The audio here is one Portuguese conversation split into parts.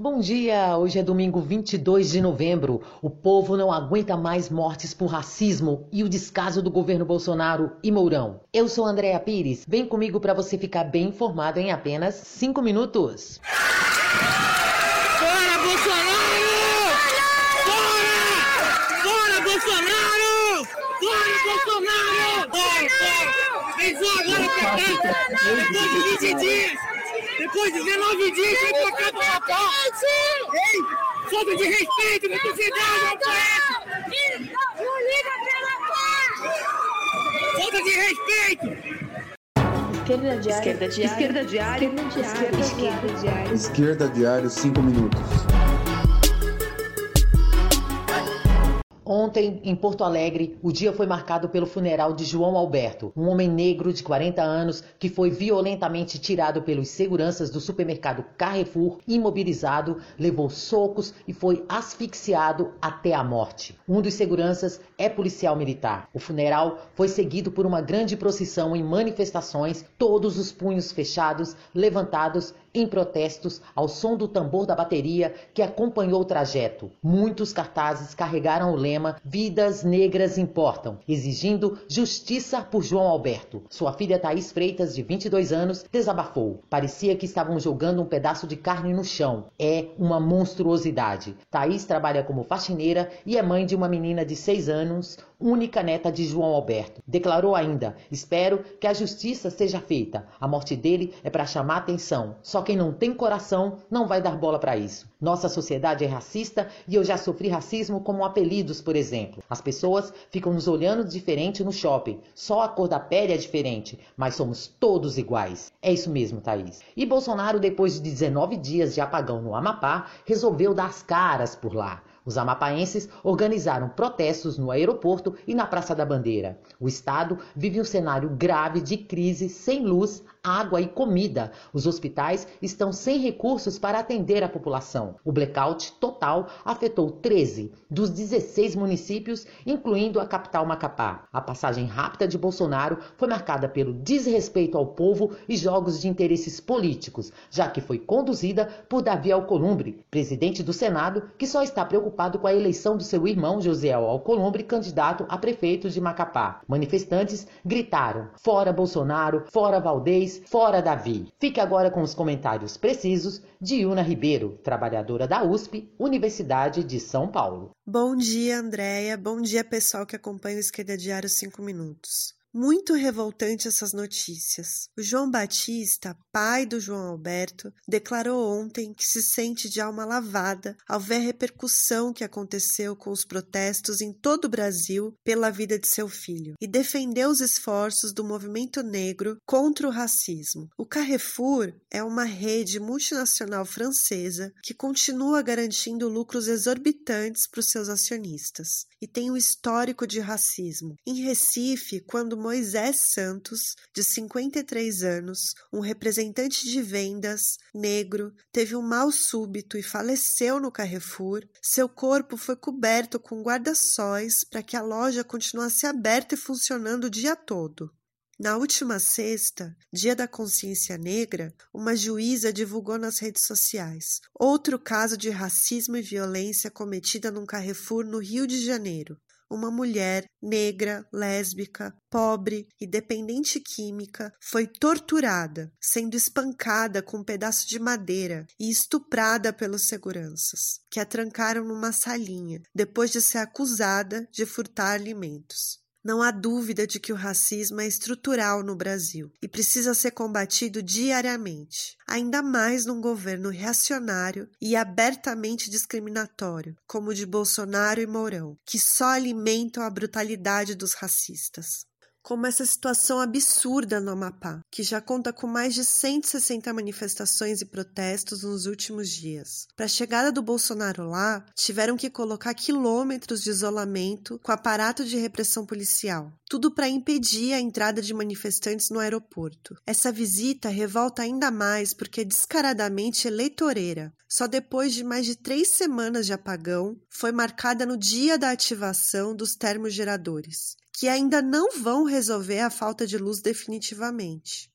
Bom dia, hoje é domingo 22 de novembro. O povo não aguenta mais mortes por racismo e o descaso do governo Bolsonaro e Mourão. Eu sou Andréa Pires, vem comigo para você ficar bem informado em apenas 5 minutos. Fora Bolsonaro! Fora! Fora Bolsonaro! Fora Bolsonaro! Fora! Vem só agora pra cá! Depois de 20 dias! Depois de 19 dias, vem pra cá pra cá! Ei! Falta de respeito na sociedade, rapaz! Não liga pela paz! Falta de respeito! Esquerda Diário. Esquerda Diário. Esquerda Diário. Esquerda Diário. Esquerda Diário, 5 minutos. Ontem, em Porto Alegre, o dia foi marcado pelo funeral de João Alberto, um homem negro de 40 anos que foi violentamente tirado pelos seguranças do supermercado Carrefour, imobilizado, levou socos e foi asfixiado até a morte. Um dos seguranças é policial militar. O funeral foi seguido por uma grande procissão em manifestações, todos os punhos fechados, levantados em protestos ao som do tambor da bateria que acompanhou o trajeto. Muitos cartazes carregaram o lema "Vidas Negras Importam", exigindo justiça por João Alberto. Sua filha Thaís Freitas, de 22 anos, desabafou. Parecia que estavam jogando um pedaço de carne no chão. É uma monstruosidade. Thaís trabalha como faxineira e é mãe de uma menina de 6 anos, única neta de João Alberto. Declarou ainda: "Espero que a justiça seja feita. A morte dele é para chamar atenção. Só quem não tem coração não vai dar bola para isso. Nossa sociedade é racista e eu já sofri racismo como apelidos, por exemplo. As pessoas ficam nos olhando diferente no shopping. Só a cor da pele é diferente, mas somos todos iguais." É isso mesmo, Thaís. E Bolsonaro, depois de 19 dias de apagão no Amapá, resolveu dar as caras por lá. Os amapaenses organizaram protestos no aeroporto e na Praça da Bandeira. O estado vive um cenário grave de crise, sem luz, água e comida. Os hospitais estão sem recursos para atender a população. O blackout total afetou 13 dos 16 municípios, incluindo a capital Macapá. A passagem rápida de Bolsonaro foi marcada pelo desrespeito ao povo e jogos de interesses políticos, já que foi conduzida por Davi Alcolumbre, presidente do Senado, que só está preocupado com a eleição do seu irmão Josiel Alcolumbre, candidato a prefeito de Macapá. Manifestantes gritaram: "Fora Bolsonaro, fora Valdez, fora Davi." Fique agora com os comentários precisos de Yuna Ribeiro, trabalhadora da USP, Universidade de São Paulo. Bom dia, Andréia. Bom dia, pessoal que acompanha o Esquerda Diário 5 minutos. Muito revoltante essas notícias. O João Batista, pai do João Alberto, declarou ontem que se sente de alma lavada ao ver a repercussão que aconteceu com os protestos em todo o Brasil pela vida de seu filho e defendeu os esforços do movimento negro contra o racismo. O Carrefour é uma rede multinacional francesa que continua garantindo lucros exorbitantes para os seus acionistas e tem um histórico de racismo. Em Recife, quando Moisés Santos, de 53 anos, um representante de vendas negro, teve um mal súbito e faleceu no Carrefour, seu corpo foi coberto com guarda-sóis para que a loja continuasse aberta e funcionando o dia todo. Na última sexta, Dia da Consciência Negra, uma juíza divulgou nas redes sociais outro caso de racismo e violência cometida num Carrefour no Rio de Janeiro. Uma mulher negra, lésbica, pobre e dependente química foi torturada, sendo espancada com um pedaço de madeira e estuprada pelos seguranças, que a trancaram numa salinha, depois de ser acusada de furtar alimentos. Não há dúvida de que o racismo é estrutural no Brasil e precisa ser combatido diariamente, ainda mais num governo reacionário e abertamente discriminatório, como o de Bolsonaro e Mourão, que só alimentam a brutalidade dos racistas. Como essa situação absurda no Amapá, que já conta com mais de 160 manifestações e protestos nos últimos dias. Para a chegada do Bolsonaro lá, tiveram que colocar quilômetros de isolamento com aparato de repressão policial, tudo para impedir a entrada de manifestantes no aeroporto. Essa visita revolta ainda mais porque é descaradamente eleitoreira. Só depois de mais de 3 semanas de apagão, foi marcada no dia da ativação dos termogeradores, que ainda não vão resolver a falta de luz definitivamente.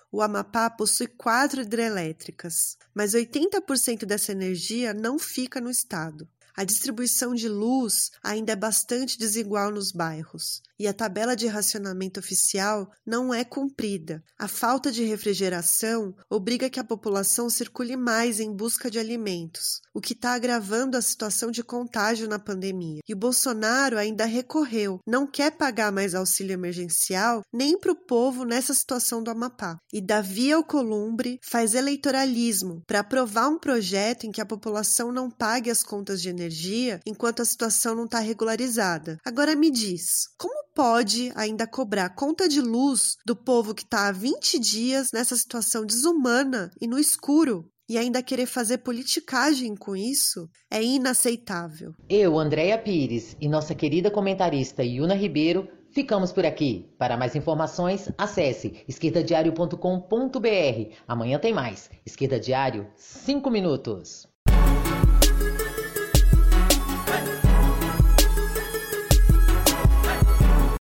o Amapá possui 4 hidrelétricas, mas 80% dessa energia não fica no estado. A distribuição de luz ainda é bastante desigual nos bairros e a tabela de racionamento oficial não é cumprida. A falta de refrigeração obriga que a população circule mais em busca de alimentos, o que está agravando a situação de contágio na pandemia. E o Bolsonaro ainda recorreu, não quer pagar mais auxílio emergencial nem para o povo nessa situação do Amapá. E Davi Alcolumbre faz eleitoralismo para aprovar um projeto em que a população não pague as contas de energia enquanto a situação não está regularizada. Agora me diz, como pode ainda cobrar conta de luz do povo que está há 20 dias nessa situação desumana e no escuro? E ainda querer fazer politicagem com isso é inaceitável. Eu, Andréia Pires, e nossa querida comentarista Yuna Ribeiro, ficamos por aqui. Para mais informações, acesse esquerdadiario.com.br. Amanhã tem mais. Esquerda Diário, 5 minutos.